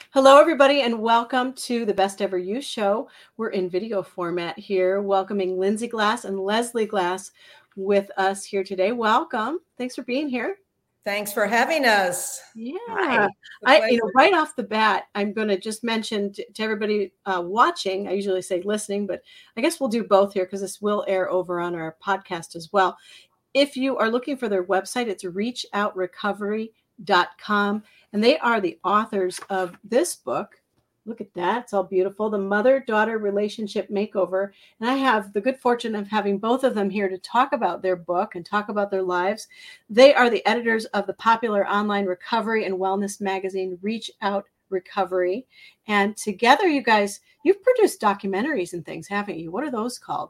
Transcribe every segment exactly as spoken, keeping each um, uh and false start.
Hello, everybody, and welcome to the Best Ever You show. We're in video format here, welcoming Lindsay Glass and Leslie Glass with us here today. Welcome. Thanks for being here. Thanks for having us. Yeah. Hi. I, you know, right off the bat, I'm going to just mention to, to everybody uh, watching, I usually say listening, but I guess we'll do both here because this will air over on our podcast as well. If you are looking for their website, it's reach out recovery dot com. And they are the authors of this book. Look at that. It's all beautiful. The Mother-Daughter Relationship Makeover. And I have the good fortune of having both of them here to talk about their book and talk about their lives. They are the editors of the popular online recovery and wellness magazine, Reach Out Recovery. And together, you guys, you've produced documentaries and things, haven't you? What are those called?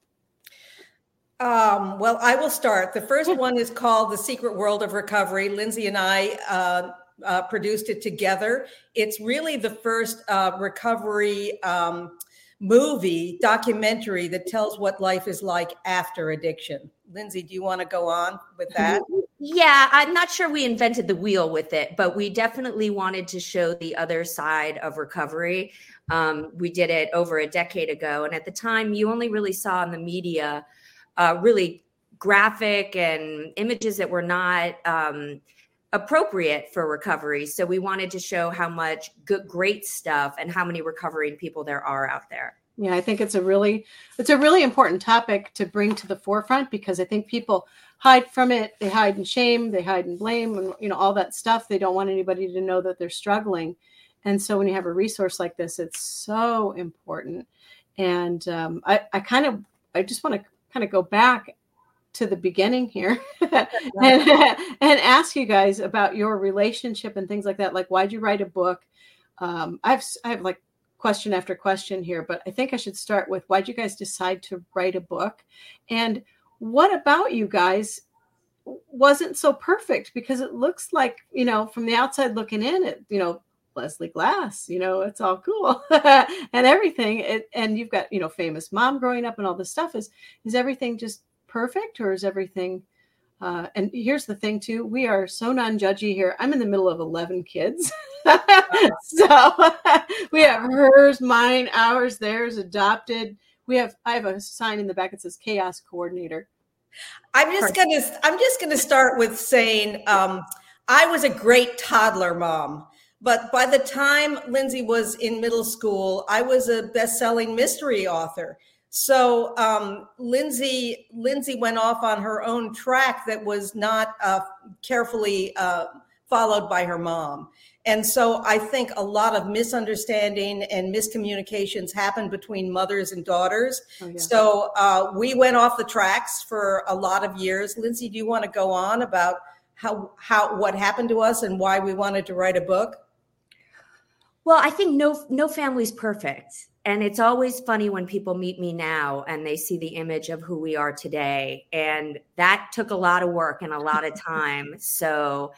Um, well, I will start. The first one is called The Secret World of Recovery. Lindsay and I uh, uh, produced it together. It's really the first uh, recovery um, movie documentary that tells what life is like after addiction. Lindsay, do you want to go on with that? Yeah, I'm not sure we invented the wheel with it, but we definitely wanted to show the other side of recovery. Um, we did it over a decade ago. And at the time, you only really saw in the media Uh, really graphic and images that were not um, appropriate for recovery. So we wanted to show how much good, great stuff and how many recovering people there are out there. Yeah, I think it's a really, it's a really important topic to bring to the forefront because I think people hide from it. They hide in shame, they hide in blame, and you know all that stuff. They don't want anybody to know that they're struggling. And so when you have a resource like this, it's so important. And um, I, I kind of, I just want to kind of go back to the beginning here and, and ask you guys about your relationship and things like that. Like, why'd you write a book? Um, I've, I have like question after question here, but I think I should start with why'd you guys decide to write a book? And what about you guys wasn't so perfect? Because it looks like, you know, from the outside looking in, it, you know, Leslie Glass, you know, it's all cool and everything. It, and you've got, you know, famous mom growing up and all this stuff. Is, is everything just perfect or is everything? Uh, and here's the thing too, we are so non-judgy here. I'm in the middle of eleven kids. So we have hers, mine, ours, theirs, adopted. We have, I have a sign in the back that says chaos coordinator. I'm just going to, I'm just going to start with saying, um, I was a great toddler mom. But by the time Lindsay was in middle school, I was a best-selling mystery author. So um, Lindsay, Lindsay went off on her own track that was not uh, carefully uh, followed by her mom. And so I think a lot of misunderstanding and miscommunications happened between mothers and daughters. Oh, yeah. So uh, we went off the tracks for a lot of years. Lindsay, do you want to go on about how how what happened to us and why we wanted to write a book? Well, I think no no family's perfect. And it's always funny when people meet me now and they see the image of who we are today. And that took a lot of work and a lot of time. So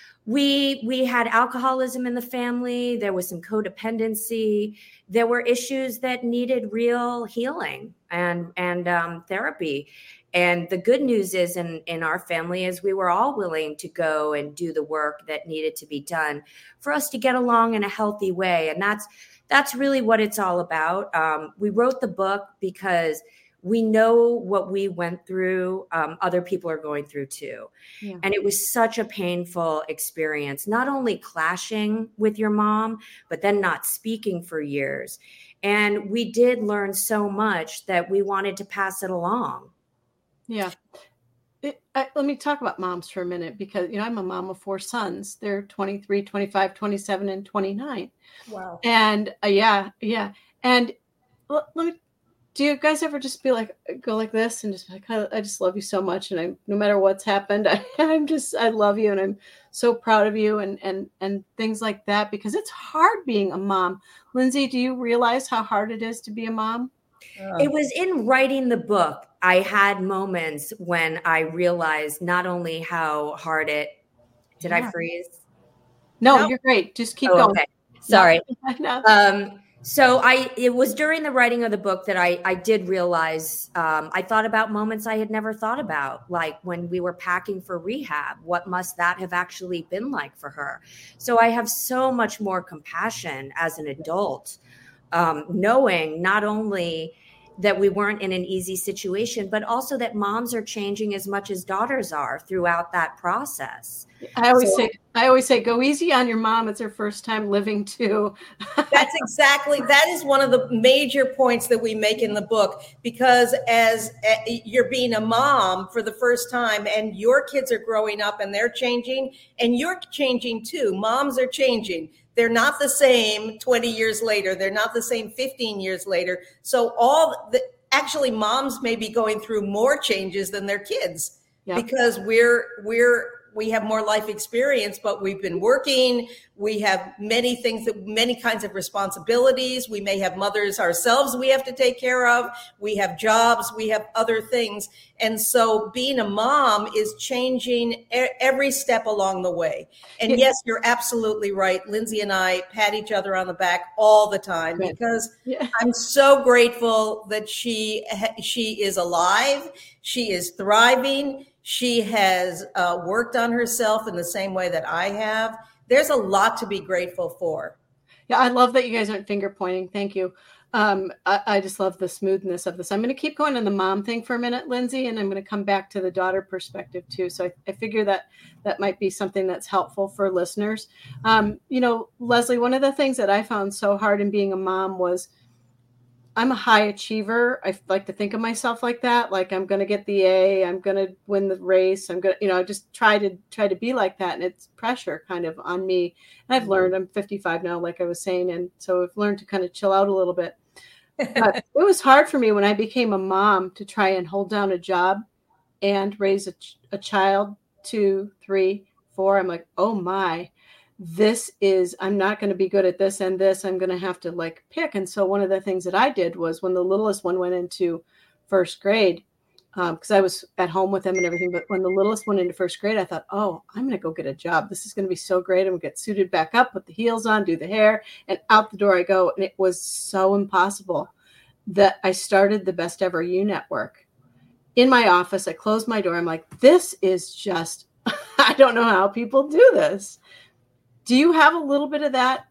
we we had alcoholism in the family. There was some codependency. There were issues that needed real healing and, and um, therapy. And the good news is in, in our family is we were all willing to go and do the work that needed to be done for us to get along in a healthy way. And that's that's really what it's all about. Um, we wrote the book because we know what we went through, um, other people are going through too. Yeah. And it was such a painful experience, not only clashing with your mom, but then not speaking for years. And we did learn so much that we wanted to pass it along. Yeah. It, I, let me talk about moms for a minute because, you know, I'm a mom of four sons. They're twenty-three, twenty-five, twenty-seven, and twenty-nine. Wow. And uh, yeah, yeah. And l- let me, do you guys ever just be like, go like this and just be like, I, I just love you so much. And I, no matter what's happened, I, I'm just, I love you. And I'm so proud of you and, and, and things like that, because it's hard being a mom. Lindsay, do you realize how hard it is to be a mom? It was in writing the book. I had moments when I realized not only how hard it, did yeah. I freeze? No, no, you're great. Just keep oh, going. Okay. Sorry. No. Um, So I, it was during the writing of the book that I, I did realize, um, I thought about moments I had never thought about, like when we were packing for rehab. What must that have actually been like for her? So I have so much more compassion as an adult, um, knowing not only that we weren't in an easy situation, but also that moms are changing as much as daughters are throughout that process. I always So, say, I always say, go easy on your mom. It's her first time living too. That's exactly, that is one of the major points that we make in the book, because as uh, you're being a mom for the first time and your kids are growing up and they're changing and you're changing too. Moms are changing. They're not the same twenty years later. They're not the same fifteen years later. So all the, actually moms may be going through more changes than their kids. Yep. Because we're, we're, we have more life experience, but we've been working. We have many things that many kinds of responsibilities. We may have mothers ourselves we have to take care of. We have jobs. We have other things. And so being a mom is changing every step along the way. And yes, you're absolutely right. Lindsay and I pat each other on the back all the time because yeah. I'm so grateful that she, she is alive. She is thriving. She has uh, worked on herself in the same way that I have. There's a lot to be grateful for. Yeah, I love that you guys aren't finger pointing. Thank you. Um, I, I just love the smoothness of this. I'm going to keep going on the mom thing for a minute, Lindsay, and I'm going to come back to the daughter perspective too. So I, I figure that that might be something that's helpful for listeners. Um, you know, Leslie, one of the things that I found so hard in being a mom was I'm a high achiever. I like to think of myself like that. Like I'm going to get the A, I'm going to win the race. I'm going to, you know, I just try to try to be like that. And it's pressure kind of on me. And I've learned, I'm fifty-five now, like I was saying. And so I've learned to kind of chill out a little bit. But it was hard for me when I became a mom to try and hold down a job and raise a, a child, two, three, four. I'm like, oh my, this is, I'm not going to be good at this and this. I'm going to have to like pick. And so one of the things that I did was when the littlest one went into first grade, because um, I was at home with him and everything. But when the littlest went into first grade, I thought, oh, I'm going to go get a job. This is going to be so great. I'm going to get suited back up, put the heels on, do the hair, and out the door I go. And it was so impossible that I started the Best Ever You Network in my office. I closed my door. I'm like, this is just, I don't know how people do this. Do you have a little bit of that?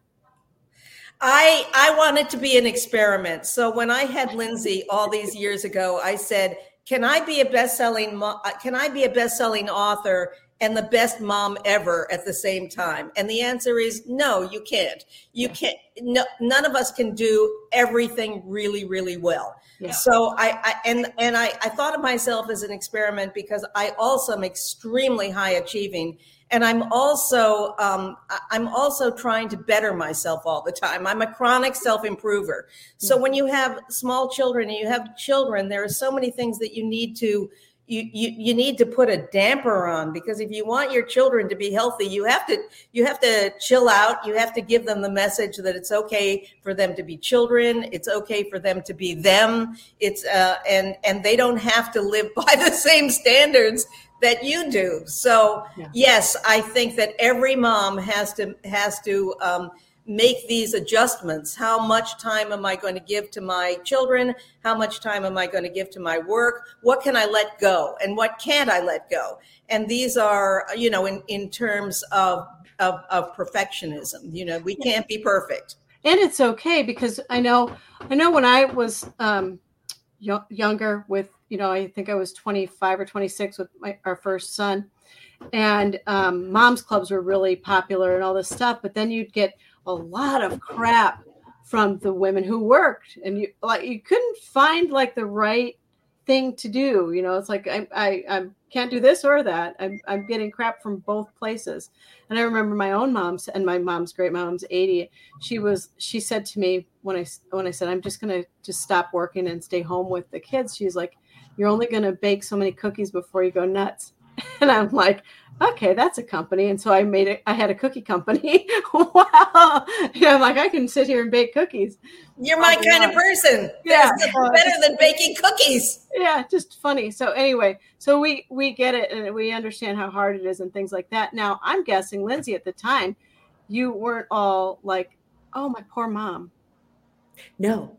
I I wanted to be an experiment. So when I had Lindsay all these years ago, I said, "Can I be a best-selling mo- can I be a best-selling author and the best mom ever at the same time?" And the answer is no, you can't. You can't. No, none of us can do everything really, really well. Yeah. So I, I and and I, I thought of myself as an experiment because I also am extremely high achieving. And I'm also um, I'm also trying to better myself all the time. I'm a chronic self-improver. So when you have small children and you have children, there are so many things that you need to you you you need to put a damper on, because if you want your children to be healthy, you have to you have to chill out. You have to give them the message that it's okay for them to be children. It's okay for them to be them. It's uh, and and they don't have to live by the same standards that you do. So yeah. Yes, I think that every mom has to has to um, make these adjustments. How much time am I going to give to my children? How much time am I going to give to my work? What can I let go? And what can't I let go? And these are, you know, in, in terms of, of, of perfectionism, you know, we can't be perfect. And it's okay, because I know, I know when I was um, y- younger with, you know, I think I was twenty-five or twenty-six with my, our first son, and um, mom's clubs were really popular and all this stuff. But then you'd get a lot of crap from the women who worked, and you like you couldn't find like the right thing to do. You know, it's like I I, I can't do this or that. I'm I'm getting crap from both places. And I remember my own mom's, and my mom's great mom's eighty. She was she said to me when I when I said I'm just gonna just stop working and stay home with the kids. She's like, "You're only gonna bake so many cookies before you go nuts." And I'm like, okay, that's a company. And so I made it. I had a cookie company. Wow. Yeah, I'm like, I can sit here and bake cookies. You're my kind of person. Yeah. There's nothing better than baking cookies. Yeah. Just funny. So anyway, so we, we get it, and we understand how hard it is and things like that. Now I'm guessing, Lindsay, at the time, you weren't all like, oh, my poor mom. No,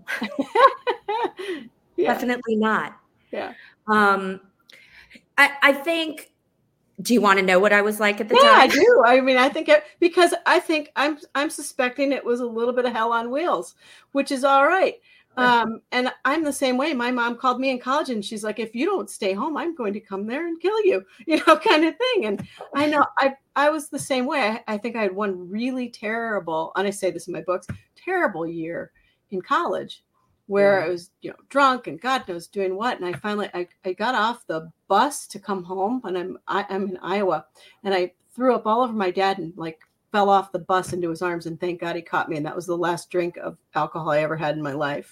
yeah. Definitely not. Yeah. Um, I, I think, do you want to know what I was like at the yeah, time? I do. I mean, I think it, because I think I'm, I'm suspecting it was a little bit of hell on wheels, which is all right. Um, and I'm the same way. My mom called me in college and she's like, if you don't stay home, I'm going to come there and kill you, you know, kind of thing. And I know I, I was the same way. I, I think I had one really terrible, and I say this in my books, terrible year in college where yeah. I was, you know, drunk and God knows doing what. And I finally, I, I got off the bus to come home, and I'm, I, I'm in Iowa, and I threw up all over my dad and like fell off the bus into his arms. And thank God he caught me. And that was the last drink of alcohol I ever had in my life.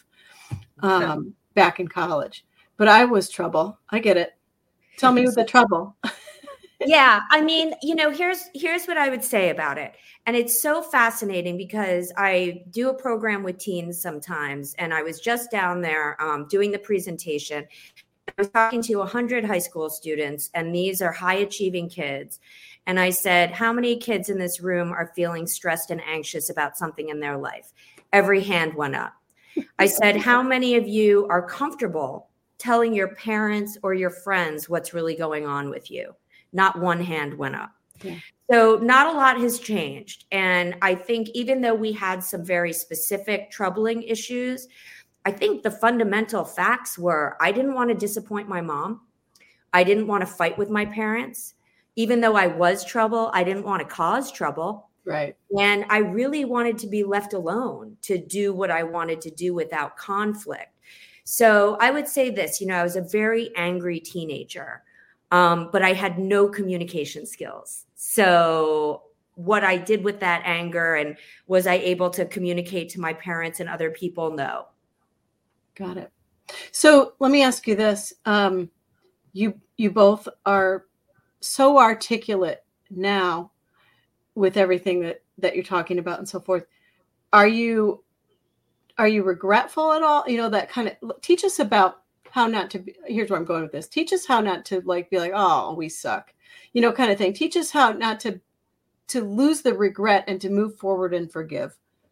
Um, back in college, but I was trouble. I get it. Tell me the trouble. Yeah. I mean, you know, here's, here's what I would say about it. And it's so fascinating because I do a program with teens sometimes. And I was just down there um, doing the presentation. I was talking to one hundred high school students, and these are high achieving kids. And I said, how many kids in this room are feeling stressed and anxious about something in their life? Every hand went up. I said, how many of you are comfortable telling your parents or your friends what's really going on with you? Not one hand went up. Yeah. So not a lot has changed. And I think even though we had some very specific troubling issues, I think the fundamental facts were I didn't want to disappoint my mom. I didn't want to fight with my parents. Even though I was trouble, I didn't want to cause trouble. Right. And I really wanted to be left alone to do what I wanted to do without conflict. So I would say this, you know, I was a very angry teenager, um, but I had no communication skills. So what I did with that anger, and was I able to communicate to my parents and other people? No. Got it. So let me ask you this. Um, you, you both are so articulate now with everything that, that you're talking about and so forth. Are you, are you regretful at all? You know, that kind of, teach us about how not to be, here's where I'm going with this. Teach us how not to like, be like, oh, we suck, you know, kind of thing. Teach us how not to, to lose the regret and to move forward and forgive.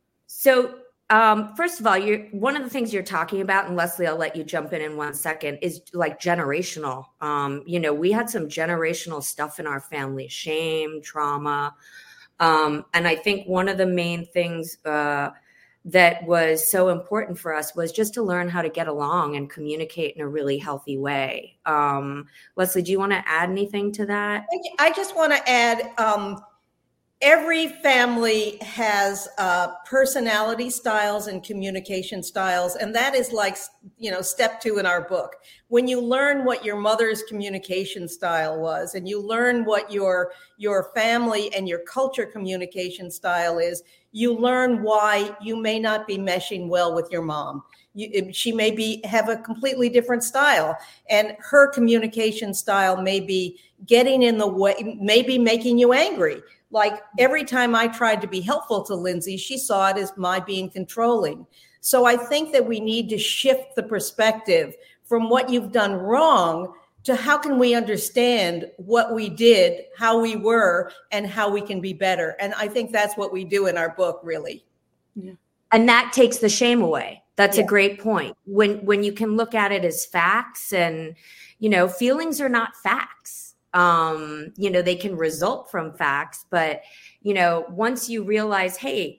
So um, first of all, you're, one of the things you're talking about, and Leslie, I'll let you jump in in one second, is like generational. Um, you know, we had some generational stuff in our family, shame, trauma. Um, and I think one of the main things uh, that was so important for us was just to learn how to get along and communicate in a really healthy way. Um, Leslie, do you want to add anything to that? I just want to add, um, every family has uh, personality styles and communication styles. And that is like, you know, step two in our book. When you learn what your mother's communication style was, and you learn what your, your family and your culture communication style is, you learn why you may not be meshing well with your mom. You, she may be have a completely different style, and her communication style may be getting in the way, maybe making you angry. Like every time I tried to be helpful to Lindsay, she saw it as my being controlling. So I think that we need to shift the perspective from what you've done wrong to how can we understand what we did, how we were, and how we can be better. And I think that's what we do in our book, really. Yeah. And that takes the shame away. That's yeah. a great point. When when you can look at it as facts, and, you know, feelings are not facts. Um, you know, they can result from facts, but, you know, once you realize, hey,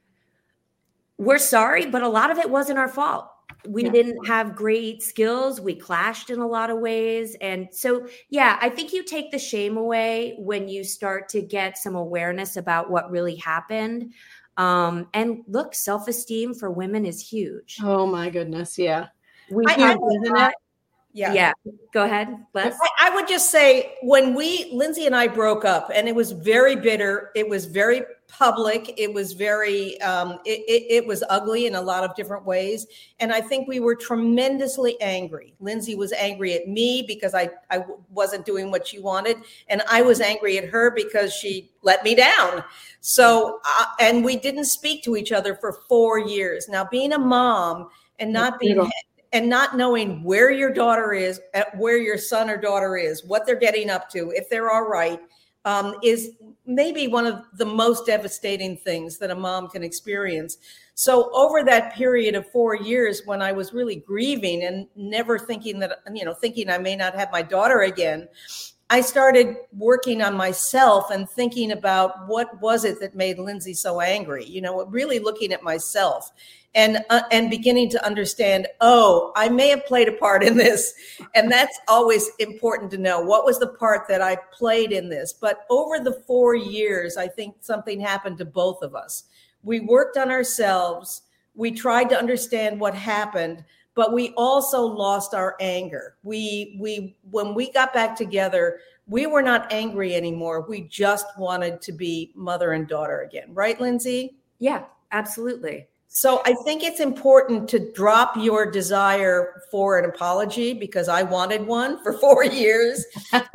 we're sorry, but a lot of it wasn't our fault. We yeah. didn't have great skills. We clashed in a lot of ways. And so, yeah, I think you take the shame away when you start to get some awareness about what really happened. Um, and look, self-esteem for women is huge. Oh my goodness. Yeah. We I, have, I, isn't it? Yeah. Yeah. Go ahead, Les. I, I would just say when we, Lindsay and I broke up, and it was very bitter. It was very public. It was very, um, it, it, it was ugly in a lot of different ways. And I think we were tremendously angry. Lindsay was angry at me because I, I wasn't doing what she wanted. And I was angry at her because she let me down. So, uh, and we didn't speak to each other for four years. Now, being a mom and not being... And not knowing where your daughter is, where your son or daughter is, what they're getting up to, if they're all right. um, is maybe one of the most devastating things that a mom can experience. So over that period of four years when I was really grieving and never thinking that, you know, thinking I may not have my daughter again, I started working on myself and thinking about what was it that made Lindsay so angry, you know, really looking at myself and uh, and beginning to understand, oh, I may have played a part in this. And that's always important to know. What was the part that I played in this? But over the four years, I think something happened to both of us. We worked on ourselves. We tried to understand what happened, but we also lost our anger. We, we, when we got back together, we were not angry anymore. We just wanted to be mother and daughter again. Right, Lindsay? Yeah, absolutely. So I think it's important to drop your desire for an apology, because I wanted one for four years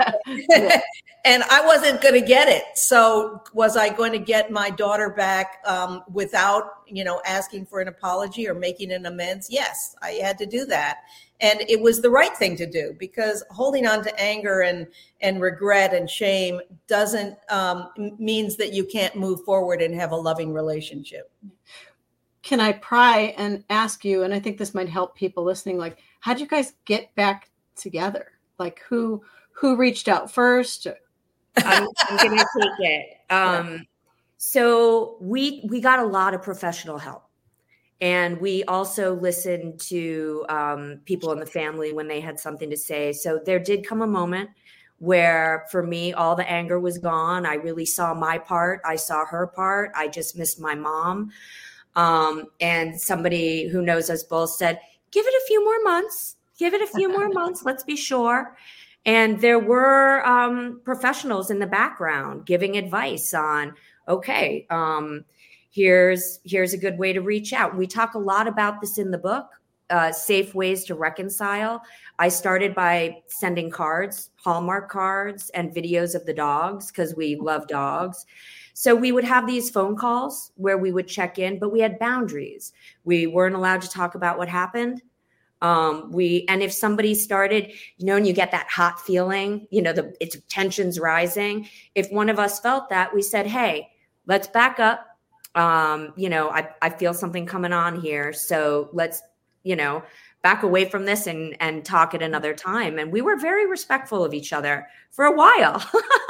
and I wasn't going to get it. So was I going to get my daughter back um, without, you know, asking for an apology or making an amends? Yes, I had to do that. And it was the right thing to do, because holding on to anger and, and regret and shame doesn't um, means that you can't move forward and have a loving relationship. Can I pry and ask you, and I think this might help people listening, like, how did you guys get back together? Like, who who reached out first? I'm, I'm going to take it. Um, yeah. So we we got a lot of professional help. And we also listened to um, people in the family when they had something to say. So there did come a moment where, for me, all the anger was gone. I really saw my part. I saw her part. I just missed my mom. Um, and somebody who knows us both said, give it a few more months, give it a few more months. Let's be sure. And there were um, professionals in the background giving advice on, okay, um, here's, here's a good way to reach out. We talk a lot about this in the book, uh, safe ways to reconcile. I started by sending cards, Hallmark cards, and videos of the dogs, because we love dogs. So we would have these phone calls where we would check in, but we had boundaries. We weren't allowed to talk about what happened. Um, we and if somebody started, you know, and you get that hot feeling, you know, the it's tensions rising. If one of us felt that, we said, hey, let's back up. Um, you know, I, I feel something coming on here. So let's, you know, back away from this and, and talk at another time. And we were very respectful of each other for a while.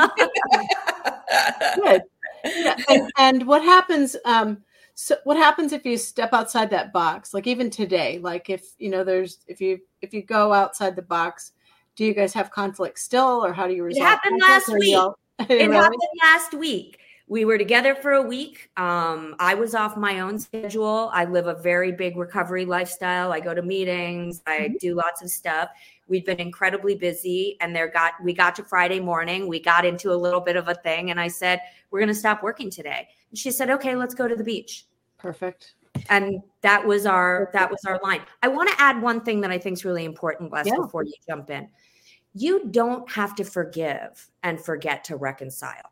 Good. Yeah. And, and what happens, um, so what happens if you step outside that box? Like even today, like if, you know, there's, if you, if you go outside the box, do you guys have conflict still, or how do you resolve? It happened last week. All, it really? happened last week. We were together for a week. Um, I was off my own schedule. I live a very big recovery lifestyle. I go to meetings. I mm-hmm. do lots of stuff. We've been incredibly busy, and there got we got to Friday morning. We got into a little bit of a thing, and I said, we're going to stop working today. And she said, okay, let's go to the beach. Perfect. And that was our that was our line. I want to add one thing that I think is really important, Les, yeah. before you jump in. You don't have to forgive and forget to reconcile.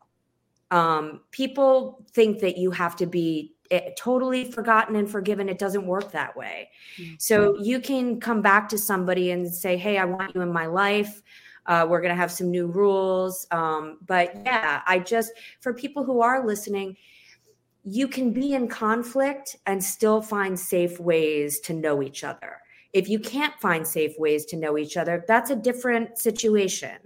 Um, people think that you have to be totally forgotten and forgiven. It doesn't work that way. Mm-hmm. So you can come back to somebody and say, hey, I want you in my life. Uh, we're going to have some new rules. Um, but yeah, I just, for people who are listening, you can be in conflict and still find safe ways to know each other. If you can't find safe ways to know each other, that's a different situation.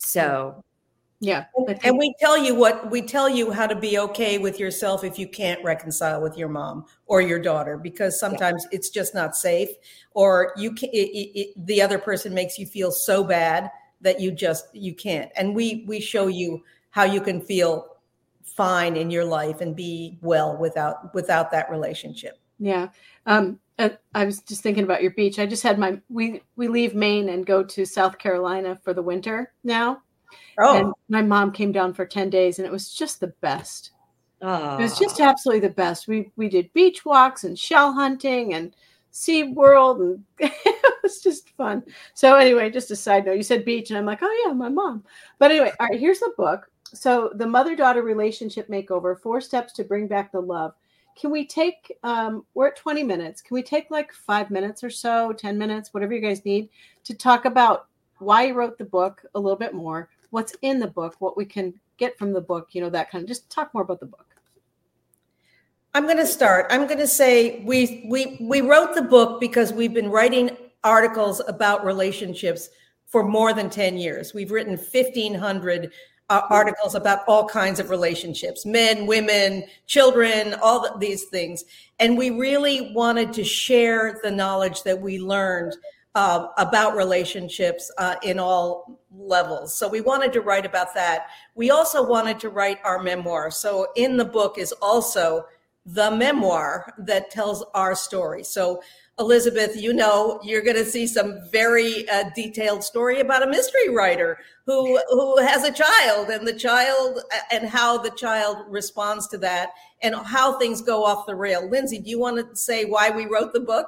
So yeah. And we tell you what we tell you how to be okay with yourself if you can't reconcile with your mom or your daughter, because sometimes yeah. it's just not safe, or you can, it, it, the other person makes you feel so bad that you just you can't. And we we show you how you can feel fine in your life and be well without without that relationship. Yeah. Um, I was just thinking about your beach. I just had my we we leave Maine and go to South Carolina for the winter now. Oh. And my mom came down for ten days, and it was just the best. Oh. It was just absolutely the best. We we did beach walks and shell hunting and Sea World, and it was just fun. So anyway, just a side note, you said beach, and I'm like, oh yeah, my mom. But anyway, all right, here's the book. So the Mother-Daughter Relationship Makeover, Four Steps to Bring Back the Love. Can we take, um, we're at twenty minutes. Can we take like five minutes or so, ten minutes, whatever you guys need, to talk about why you wrote the book a little bit more, what's in the book, what we can get from the book, you know, that kind of, just talk more about the book. I'm going to start. I'm going to say we we we wrote the book because we've been writing articles about relationships for more than ten years. We've written fifteen hundred uh, articles about all kinds of relationships, men, women, children, all the, these things. And we really wanted to share the knowledge that we learned uh, about relationships uh, in all levels. So we wanted to write about that. We also wanted to write our memoir. So in the book is also the memoir that tells our story. So Elizabeth, you know, you're going to see some very uh, detailed story about a mystery writer who who has a child, and the child and how the child responds to that, and how things go off the rail. Lindsay, do you want to say why we wrote the book?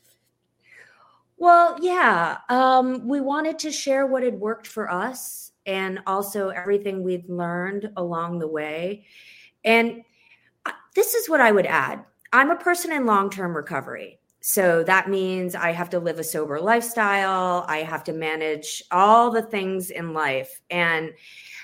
Well, yeah, um, we wanted to share what had worked for us and also everything we've learned along the way. And this is what I would add. I'm a person in long-term recovery. So that means I have to live a sober lifestyle. I have to manage all the things in life. And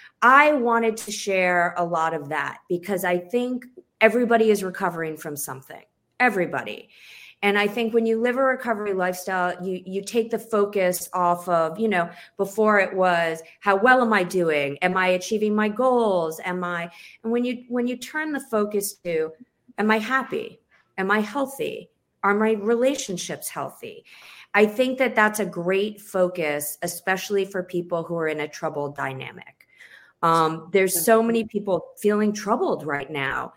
I wanted to share a lot of that because I think everybody is recovering from something, everybody. And I think when you live a recovery lifestyle, you you take the focus off of, you know, before it was, how well am I doing? Am I achieving my goals? Am I, and when you when you turn the focus to, am I happy? Am I healthy? Are my relationships healthy? I think that that's a great focus, especially for people who are in a troubled dynamic. Um, there's so many people feeling troubled right now.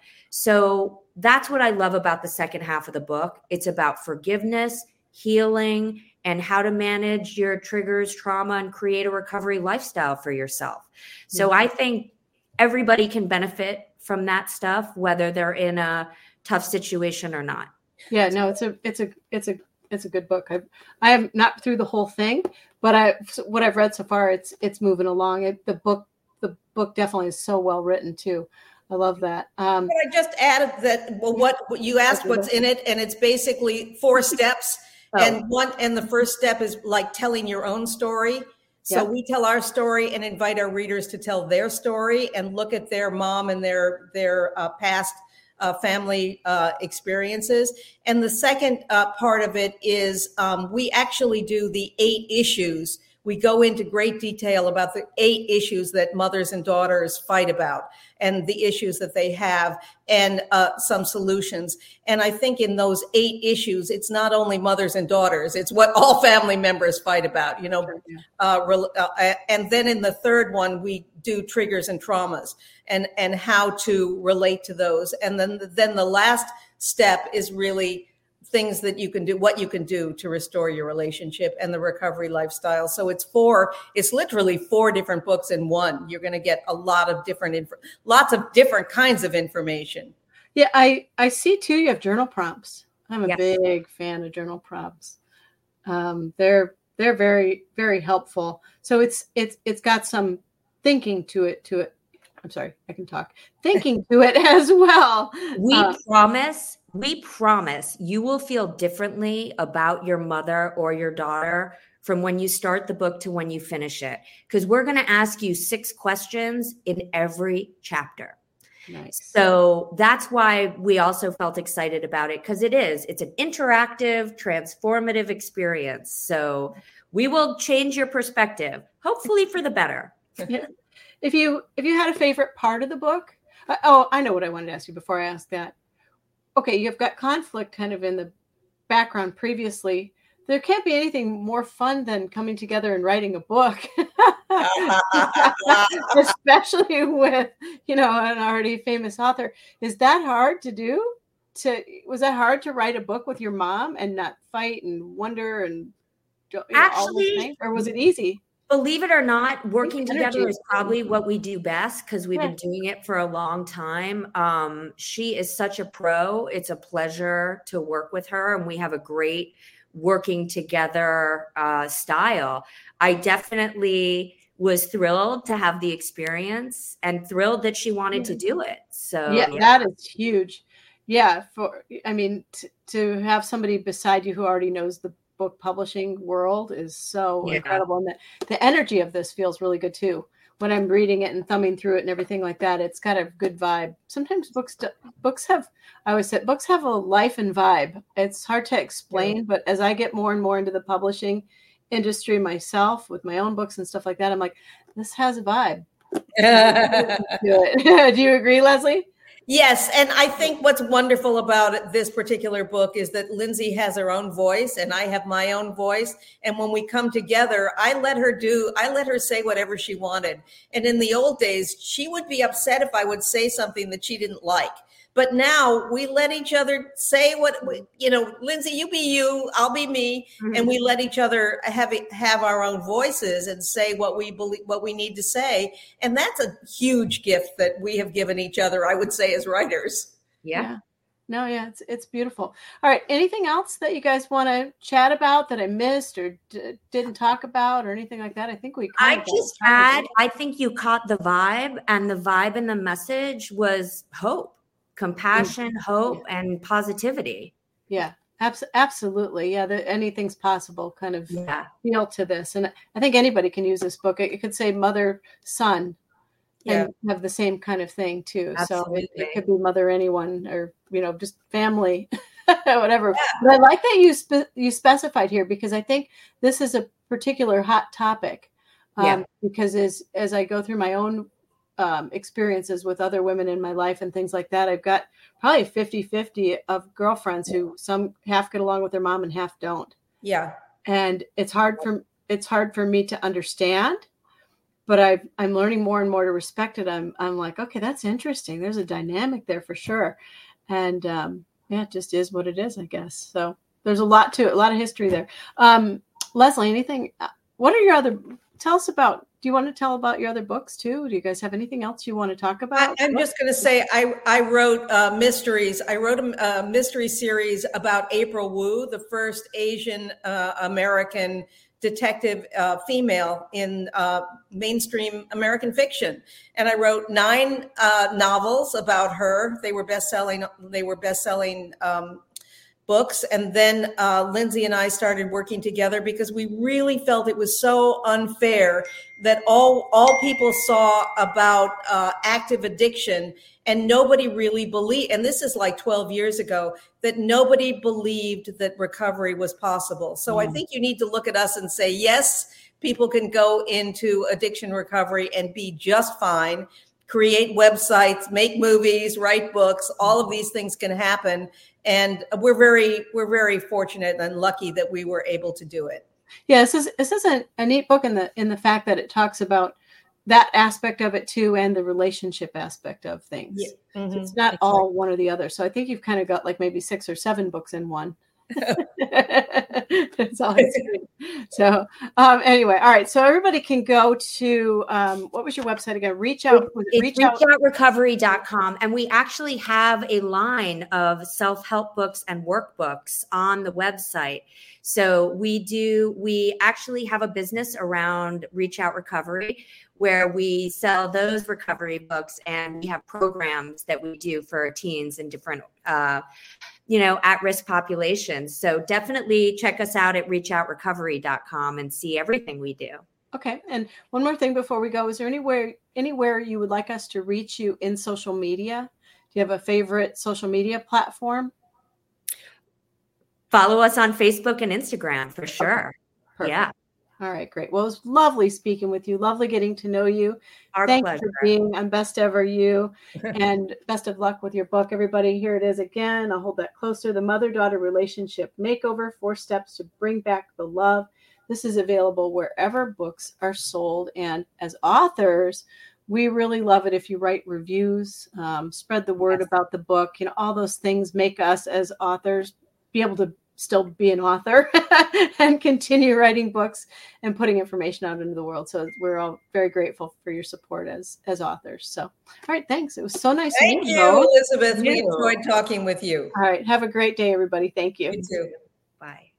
So that's what I love about the second half of the book. It's about forgiveness, healing, and how to manage your triggers, trauma, and create a recovery lifestyle for yourself. So mm-hmm. I think everybody can benefit from that stuff, whether they're in a tough situation or not. Yeah, no, it's a, it's a, it's a, it's a good book. I've, I have not through the whole thing, but I, what I've read so far, it's, it's moving along. It, the book, the book definitely is so well written too. I love that. Um, Can I just add that, well, what, what you asked what's in it, and it's basically four steps. Oh. And one, and the first step is like telling your own story. So yep. we tell our story and invite our readers to tell their story and look at their mom and their, their uh, past uh, family uh, experiences. And the second uh, part of it is um, we actually do the eight issues. We go into great detail about the eight issues that mothers and daughters fight about and the issues that they have and uh, some solutions. And I think in those eight issues, it's not only mothers and daughters, it's what all family members fight about, you know. Uh, uh, and then in the third one, we do triggers and traumas and, and how to relate to those. And then, then the last step is really things that you can do, what you can do to restore your relationship and the recovery lifestyle. So it's four, it's literally four different books in one. You're going to get a lot of different, inf- lots of different kinds of information. Yeah, I, I see too, you have journal prompts. I'm a yes. big fan of journal prompts. Um, they're, they're very, very helpful. So it's, it's, it's got some thinking to it, to it. I'm sorry, I can talk. Thinking to it as well. We uh, promise, we promise you will feel differently about your mother or your daughter from when you start the book to when you finish it. Because we're going to ask you six questions in every chapter. Nice. So that's why we also felt excited about it, because it is, it's an interactive, transformative experience. So we will change your perspective, hopefully for the better. Yeah. If you if you had a favorite part of the book, uh, oh, I know what I wanted to ask you before I ask that. Okay, you've got conflict kind of in the background previously. There can't be anything more fun than coming together and writing a book, especially with, you know, an already famous author. Is that hard to do? To was that hard to write a book with your mom and not fight and wonder and you know, actually, all those things? Or was it easy? Believe it or not, working together is probably what we do best because we've been doing it for a long time. Um, she is such a pro. It's a pleasure to work with her, and we have a great working together uh, style. I definitely was thrilled to have the experience and thrilled that she wanted to do it. So yeah, that is huge. Yeah, for I mean, t- to have somebody beside you who already knows the book publishing world is so yeah. incredible, and the, the energy of this feels really good too. when I'm reading it and thumbing through it and everything like that, it's got a good vibe. Sometimes books do, books have, I always say, books have a life and vibe. It's hard to explain, yeah. But as I get more and more into the publishing industry myself with my own books and stuff like that, I'm like, this has a vibe. Do, do you agree, Leslie? Yes. And I think what's wonderful about this particular book is that Lindsay has her own voice and I have my own voice. And when we come together, I let her do, I let her say whatever she wanted. And in the old days, she would be upset if I would say something that she didn't like. But now we let each other say what, you know, Lindsay, you be you, I'll be me. Mm-hmm. And we let each other have have our own voices and say what we believe, what we need to say. And that's a huge gift that we have given each other, I would say, as writers. Yeah. yeah. No, yeah, it's it's beautiful. All right. Anything else that you guys want to chat about that I missed or d- didn't talk about or anything like that? I think we I just add, I think you caught the vibe, and the vibe and the message was hope. Compassion, hope, yeah. and positivity. Yeah, abs- absolutely. Yeah, the, anything's possible kind of yeah. feel to this. And I think anybody can use this book. It, it could say mother, son, yeah. and have the same kind of thing too. Absolutely. So it, it could be mother, anyone, or, you know, just family, whatever. Yeah. But I like that you spe- you specified here, because I think this is a particular hot topic. Um, yeah. Because as, as I go through my own Um, experiences with other women in my life and things like that, I've got probably fifty-fifty of girlfriends who some half get along with their mom and half don't. Yeah. And it's hard for, it's hard for me to understand, but I've, I'm learning more and more to respect it. I'm, I'm like, okay, that's interesting. There's a dynamic there for sure. And um, yeah, it just is what it is, I guess. So there's a lot to it, a lot of history there. Um, Leslie, anything, what are your other, tell us about, do you want to tell about your other books too? Do you guys have anything else you want to talk about? I, I'm just going to say, I, I wrote uh, mysteries. I wrote a, a mystery series about April Wu, the first Asian uh, American detective uh, female in uh, mainstream American fiction. And I wrote nine uh, novels about her. They were best-selling, they were best-selling um, books. And then uh, Lindsay and I started working together because we really felt it was so unfair that all all people saw about uh, active addiction and nobody really believed, and this is like twelve years ago, that nobody believed that recovery was possible. So mm. I think you need to look at us and say, yes, people can go into addiction recovery and be just fine, create websites, make movies, write books, all of these things can happen. And we're very, we're very fortunate and lucky that we were able to do it. Yeah, this is this is a, a neat book in the in the fact that it talks about that aspect of it too, and the relationship aspect of things. Yeah. Mm-hmm. So it's not exactly. all one or the other. So I think you've kind of got like maybe six or seven books in one. That's all I see. So um, anyway, all right. So everybody can go to um, what was your website again? Reach out. It's reach out. reach out recovery dot com, and we actually have a line of self-help books and workbooks on the website. So we do. We actually have a business around Reach Out Recovery, where we sell those recovery books, and we have programs that we do for teens and different, uh, you know, at-risk populations. So definitely check us out at reach out recovery dot com and see everything we do. Okay. And one more thing before we go, is there anywhere, anywhere you would like us to reach you in social media? Do you have a favorite social media platform? Follow us on Facebook and Instagram for sure. Okay. Yeah. All right, great. Well, it was lovely speaking with you. Lovely getting to know you. Our Thanks pleasure. for being on Best Ever You, and best of luck with your book, everybody. Here it is again. I'll hold that closer. The Mother-Daughter Relationship Makeover, Four Steps to Bring Back the Love. This is available wherever books are sold. And as authors, we really love it if you write reviews, um, spread the word yes. about the book. You know, all those things make us as authors be able to still be an author and continue writing books and putting information out into the world. So we're all very grateful for your support as as authors. So, all right, thanks. It was so nice Thank to meet you, you, Elizabeth. We enjoyed talking with you. All right, have a great day, everybody. Thank you. You too. Bye.